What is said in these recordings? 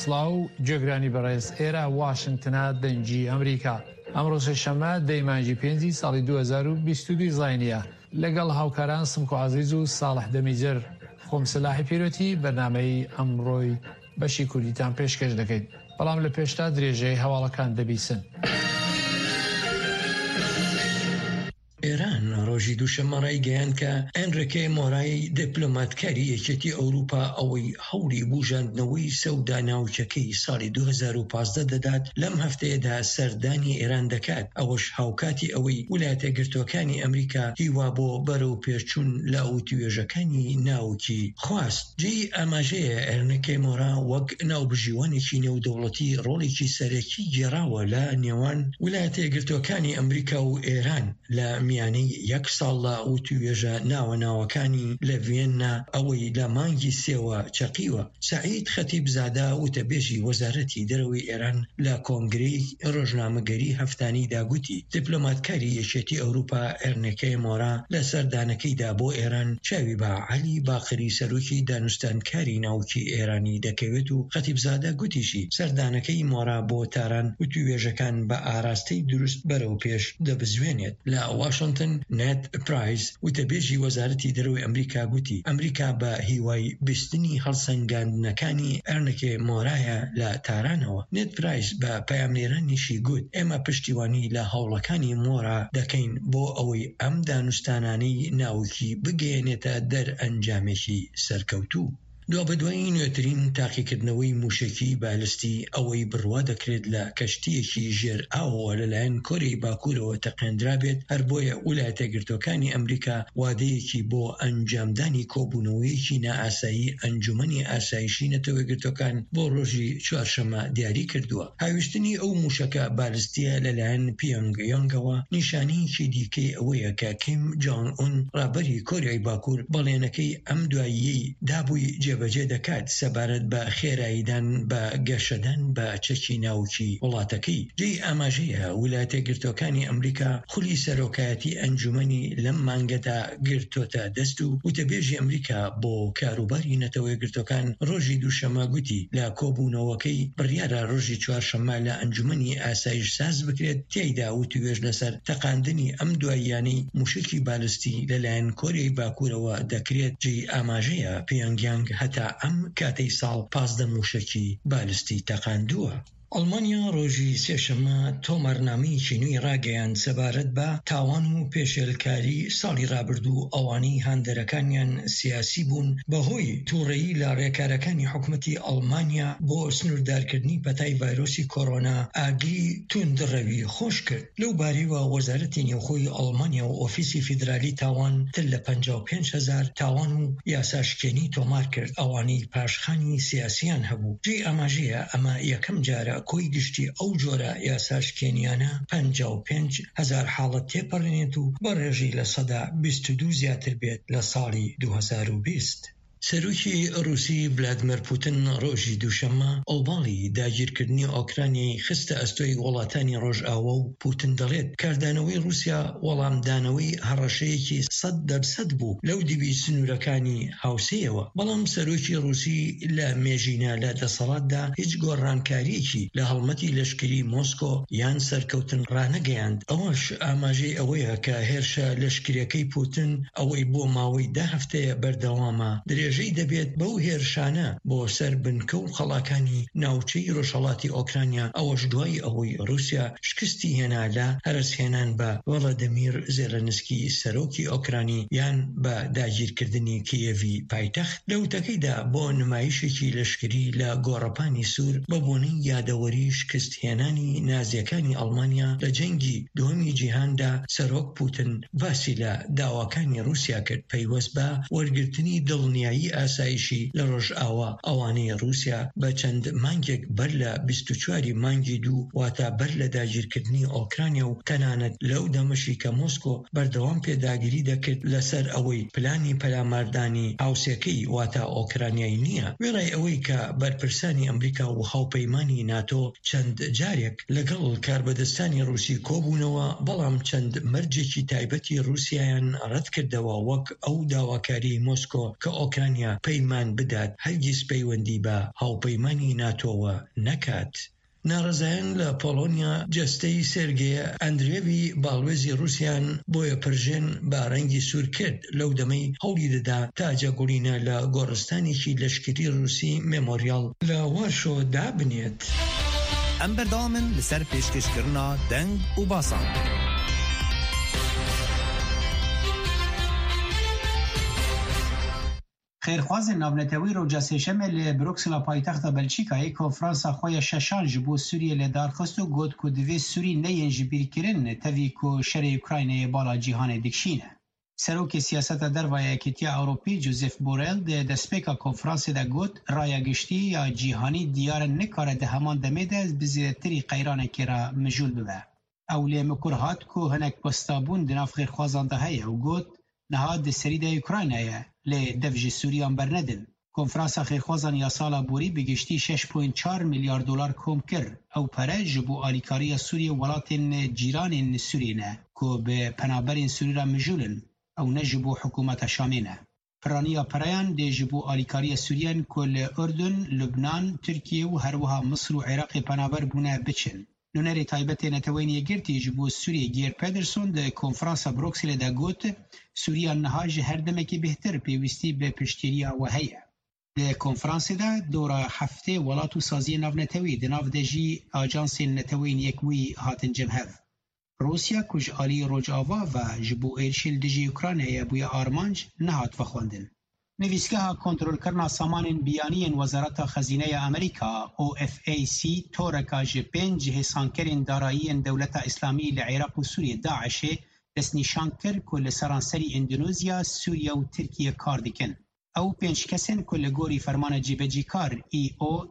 سڵاو جێگرانی بەڕێز ئێرە واشنگتنە دەنگی ئەمریکا ئەمڕۆ سێشەممە دەیمانجی 5 ساڵی 2022 زاینیە لەگەڵ هاوکاران سمک و عەزیز و ساڵح دەمیجر خۆم سلاحی پیرۆتی بەرنامەی ئەمڕۆی بەشی کوردیتان پێشکەش دەکەیت بەڵام لە پێشتا درێژەی هەواڵەکان دەبیسن. ئێران ڕۆژی دووشەممە ڕایگەیاند کە ئەنریکێ مۆرای دیپلۆماتکاری یەکێتی ئەوروپا ئەوەی هەوڵی بوژاندنەوەی سەودا ناوچەکەی ساڵی 2015 دەدات لەم هەفتەیەدا سەردانی ئێران دەکات. ئەوەش هاوکاتی ئەوەی ویلایەتە یەکگرتووەکانی ئەمریکا هیوا بۆ بەرەو پێچوون لە ئەوتوێژەکانی ناوکی خواست. جێی ئاماژەیە ئەنریکێ مۆرا وەک ناوبژیوانێکی نێودەوڵەتی ڕۆڵێکی سەرەکی گێڕاوە لە نێوان ویلایەتە یەکگرتووەکانی ئەمریکا و ئێران لە میانەی یەک ساڵ لە ئەوتوێژە ناوەناوەکانی لە ڤێننا ئەوەی لە مانگی سێوە چەقیوە. سەعید خەتیبزادە وتەبێژی وەزارەتی دەرەوەی ئێران لە کۆنگرەی ڕۆژنامەگەری هەفتانیدا گوتی دیپلۆماتکاری یەکێتی ئەوروپا ئەنریکێ مۆرا لە سەردانەکەیدا بۆ ئێران چاوی بە عەلی باقری سەرۆکی دانوستانکاری ناوکی ئێرانی دەکەوێت و خەتیبزادە گوتیشی سەردانەکەی مۆرا بۆ تاران وتوێژەکان بە ئاراستەی دروست بەرەو پێش دەبزوێنێت. لە واشنگتن نێت پرایس وتەبێژی وەزارەتی دەرەوەی ئەمریکا گوتی ئەمریکا بە هیوای بیستنی هەڵسەنگاندنەکانی ئەنریکێ مۆرایە لە تارانەوە. نێت پرایس بە پەیامنێرانیشی گوت ئێمە پشتیوانی لە هەوڵەکانی مۆرا دەکەین بۆ ئەوەی ئەم دانوستانانەی ناوکی بگەێنێتە دەرئەنجامێکی سەرکەوتوو. دوابەدوای نوێترین تاقیکردنەوەی موشکی بالستی ئەوەی بڕوا دەکرێت لە کەشتیەکی ژێر ئاوەوە لەلایەن کۆرەی باکوورەوە تەقێنرابێت هەر بۆیە ویلایەتە یەکگرتووەکانی ئەمریکا وادەیەکی بۆ ئەنجامدانی کۆبوونەوەیەکی نائاسایی ئەنجومەنی ئاسایشی نەتەوە یەکگرتووەکان بۆ ڕۆژی چوارشەممە دیاری کردووە. هاویشتنی ئەو موشکە بالستیە لەلایەن پیۆنگیانگەوە نیشانەیەکی دیکەی ئەوەیە کە کیم جۆنگ ئون ڕابەری کۆریای باکوور بەڵێنەکەی ئەم دواییەی دابووی جێبەجێ دەکات سەبارەت بە خێراییدان بە گەشەدان بە چەکی ناوکی وڵاتەکەی. جێی ئاماژەیە ویلایەتە یەکگرتووەکانی ئەمریکا خولی سەرۆکایەتی ئەنجومەنی لەم مانگەدا گرتوتە دەست و وتەبێژی ئەمریکا بۆ کاروباری نەتەوە یەکگرتووەکان ڕۆژی دووشەممە گوتی لە کۆبوونەوەکەی بڕیارە ڕۆژی چوارشەممە لە ئەنجومەنی ئاسایش ساز بکرێت تێیدا وتوێژ لەسەر تەقاندنی ئەم دواییانەی موشکی بالستی لەلایەن کۆریای باکوورەوە دەکرێت. جێی ئاماژەیە پیۆنگیانگ هەتا ئەم کاتەی ساڵ 15 موشکی بالستی تەقاندووە. ئەڵمانیا ڕۆژی سێشەممە تۆمارنامەیەکی نوێی ڕاگەیاند سەبارەت بە تاوان و پێشێلکاری ساڵی ڕابردوو ئەوانەی هاندەرەکانیان سیاسی بوون بەهۆی تووڕەیی لە ڕێکارەکانی حکوومەتی ئەڵمانیا بۆ سنووردارکردنی پەتای ڤایرۆسی کۆڕۆنا ئاگری توندڕەوی خۆش کرد. لەو باریوە وەزارەتی نێوخۆی ئەڵمانیا و ئۆفیسی فیدرالی تاوان تر لە 55,000 تاوان و یاساشکێنی تۆمار کرد ئەوانەی پاشخانی سیاسیان هەبوو. جێی ئاماژەیە ئەمە یەکەم جارە کۆی گشتی ئەو جۆرە یاساشکێنیانە 55,000 حاڵەت تێپەڕێنێت و بە ڕێژەی لە 122 زیاتر بێت لە ساڵی 2020. سەرۆکی رووسی ڤلادیمیر پوتین ڕۆژی دووشەممە ئەڵباڵی داگیرکردنی ئۆکرانیای خستە ئەستۆی وڵاتانی ڕۆژئاوە و پوتین دەڵێت کاردانەوەی رووسیا وەڵامدانەوەی هەڕەشەیەکی 100% بوو لەو دیوی سنوورەکانی هاوسەیەوە. بەڵام سەرۆکی رووسی لە مێژینە لە دەسەڵاتدا هیچ گۆڕانکاریەکی لە هەڵمەتی لەشکری مۆسکۆ یان سەرکەوتن ڕانەگەیاند. ئەوەش ئاماژەی ئەوەیە کە هێرشە لەشکریەکەی پوتین ئەوەی بۆ ماوەی 10 هەفتەیە بەردەوامە درێژەی دەبێت بەو هێرشانە بۆ سەر بنکە و خەڵاکانی ناوچەی ڕۆژهەڵاتی ئۆکرانیا ئەوەش دوای ئەوەی رووسیا شکستی هێنا لە هەرسهێنان بە ڤڵادیمیر زێلەنسکی سەرۆکی ئۆکرانی یان بە داگیرکردنی کیێڤی پایتەخت. لە وتەکەیدا بۆ نمایشێکی لەشکری لە گۆڕەپانی سوور بە بۆنەی یادەوەری شکستهێنانی نازیەکانی ئەڵمانیا لە جەنگی دووەمی جیهاندا سەرۆک پوتین باسی لە داواکانی رووسیا کرد پەیوەست بە وەرگرتنی دڵنیایی ئاسایشی لە ڕۆژئاوا ئەوانەی رووسیا بە چەند مانگێک بەر لە 24 مانگی دوو واتە بەر لە داگیرکردنی ئۆکرانیا و تەنانەت لەو دەمەشی کە مۆسکۆ بەردەوام پێداگیری دەکرد لەسەر ئەوەی پلانی پەلاماردانی هاوسێکەی واتە ئۆکرانیای نییە. وێڕای ئەوەی کە بەرپرسانی ئەمریکا و هاوپەیمانی ناتۆ چەند جارێک لەگەڵ کاربەدەستانی رووسی کۆبوونەوە بەڵام چەند مەرجێکی تایبەتی رووسیایان ڕەت کردەوە وەک ئەو داواکاری مۆسکۆ کە ئۆکرانیا ئوکرانیا پەیمان بدات هەرگیز پەیوەندی بە هاوپەیمانی ناتۆوە نەکات. ناڕزایان لە پۆلۆنیا جەستەی سێرگێ ئەندرێڤی باڵوێزی رووسیان بۆیە پرژێن بە ڕەنگی سوور کرد لەو دەمەی هەوڵی دەدا تا جێگۆڕینە لە گۆڕستانێکی لەشکری رووسی مێمۆریال لە واشۆ دابنێت. ئەم بەردەوامن لەسەر پێشکەشکردنا دەنگ و باسان. خێرخوازên navnetewî roja sêşemê li Bruxela paytexta Belçîkayê konferansa xwe ya şeşan ji bo Sûriyê lê darxist û got ku divê Sûrî nejên ji bîrkirin tevî ku şerê Ukraynayê bala cîhanê dikişîne. Serokê siyaseta derva Yekîtiya Ewropî Josep Borrell di destpêka konferansê de got raya giştî ya cîhanî diyarên nikare di heman demê de bi zêdetirî qeyranekê re mijûl bibe. Ew lê mikur hat ku hinek westabûn di nav xêrxwazan de heye û got niha di serî de Ukraynayê lê dev ji Sûriyan bernedin. Konferansa xêrxwazan ya sala borî bi giştî 6.4 milyar dolar kom kir. Ew pere ji bo alîkariya Sûriye welatên cîranên Sûriyê ne ku bi penaberên Sûrî re mijûlin ew ne ji bo hikûmeta Şamê ne. Piraniya pereyan dê ji bo alîkariya Sûriyan ku li Urdun, Lubnan, Tirkiye û herwiha Misr û Iraqê penaber bûne biçin. Nûnerê taybetê Netewên Yekîtî ji bo Sûriyê Geir Pedersen di konferansa Bruxelê de got Sûriya niha ji her demekî bêhtir pêwîstî bi piştgiriya we heye. Di konferansê de dora heftê welat û saziyê navnetewî di nav de jî ajansên netewên yekbûyî hatin cemhev. Rûsya ku ji aliyê Rojava ve ji bo êrişê li dijî Ukraynayê bûye armanc nehat vexwendin. Nivîsgeha kontrolkirina samanên biyaniyên Wezareta Xezîneya Amerîka OFAC toreka ji 5 hêsankerên darayiyên Dewleta İslamî li Iraq û Sûriyê Daişê destnîşan kir ku li seranserî Endonezya, Sûriye û Tirkiye kar dikin. Ew 5 kesên ku li gorî fermana cîbecîkar EO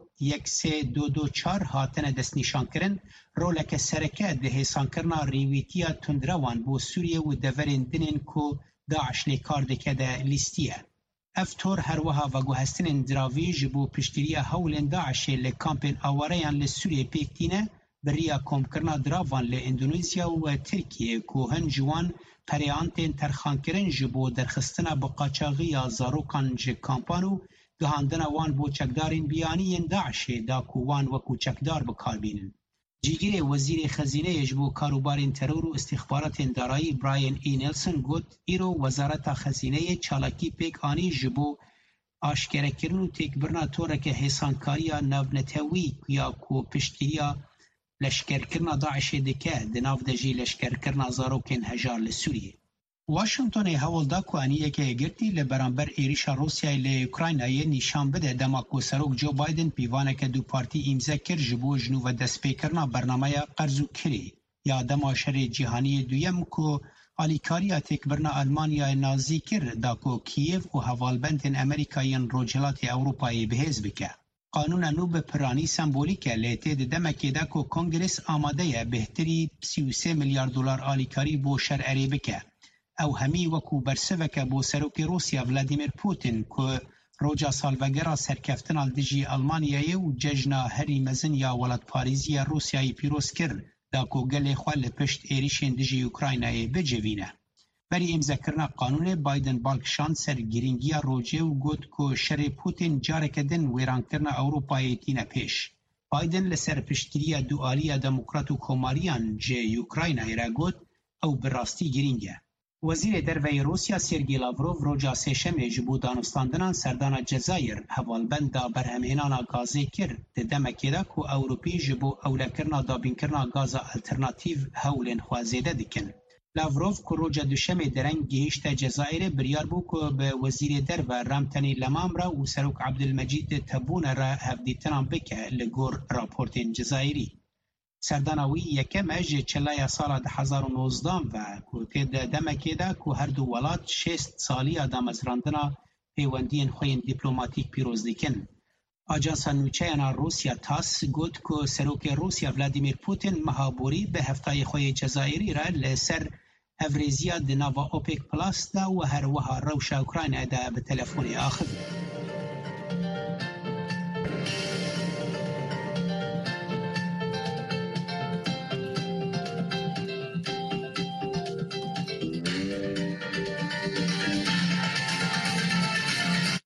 1324 hatine destnîşankirin, roleke sereke di hêsankirina rêwîtiya tundrewan bo Sûriye û deverên dinên ku Daeş lê kar dike de lîstiye. Ev tor her wiha veguhestinên diravî ji bo piştgiriya hewlên Daişê li kampên awareyan li Sûriyê pêk tîne, biriya komkirina diravan li Endonezya û Tirkiye ku hin ji wan pereyantên terxankirin ji bo derxistina bi qaçaxiya zarokan ji kampan û gihandina wan bo çekdarên biyaniyên Daişê da ku wan wekû çekdar bikarbînin. Cîgirê Wezîrê Xezîneyê ji bo karûbarên teror û istîxbaratên darayî Brian E. Nelson got îro Wezareta Xezîneyê çalakî pêk anî ji bo aşkerekirin û têkbirina toreke hêsankariya navnetewî ya ku piştgiriya leşkerkirina Daişê dike di nav de jî leşkerkirina zarokên hejar li Sûriyê. Washingtonê hewl da ku aniyeke yekîtî li beramber êrişa Rusyayê lê Ukraynayê nîşan bide dema ku Serok Joe Biden pîvaneke du partî îmze kir ji bo jinû ve destpêkirina bernameya qerz û kirê ya dema şerê cîhaniyê duyem ku alîkariya têkbirina Almanyayê nazî kir da ku Kiev û hevalbendên Amerîkayên Rojhilatê Ewropayê bihêz bike. Qanûna nû bi piranî sembolîk e lê tê di demekê de ku Kongres amade ye bêhtirî 33 milyar dolar alîkarî bo şer erê bike. Ew hemî wekû bersiveke bo Serokê Rûsya Vladimir Putin ku roja salvegera serkeftina dijî Almanyayê û cejna herî mezin ya welatparêziya Rûsyayê pîroz kir da ku gelê xwe li pişt êrişên dijî Ukraynayê bicivîne. Berî îmzekirina qanûnê Biden balkişand ser girîngiya rojê û got ku şerê Putin careke din wêrankirina Ewropayê tîne pêş. Biden li ser piştgiriya dualiya demokrat û komariyan ji Ukraynayê re got ew bi rastî girîng e. Wezîrê Derveyê Rûsya Sergey Lavrov roja sêşemê ji bo danostandinan serdana Cezayir hevalbenda berhemhênana gazê kir di demekê de ku Ewropî ji bo ewlekirina dabînkirina gaza alternatîv hewlên xwe zêde dikin. Lavrov ku roja duşemê dereng gihîşte Cezayirê biryar bû ku bi Wezîrê Derve Ramtenî Lemamra û Serok Abdülmecîd Tebboune re hevdîtinan bike li gor raportên Cezayirî. Serdana wî yekem e ji çelaya sala 2019 ve ku tê de demekê de ku her du welat 6 saliya damezrandina pêwendiyên xwe yên dîplomatîk pîroz dikin. Ajansa nûçeyana Rûsya TASS got ku Serokê Rûsya Vladimir Putin meha borî bi heftayê xwe yê Cezayirî re li ser evrêziya di nava OPEC Plus da û her wiha rewşa Ukraynayê de bi telefonê axivî.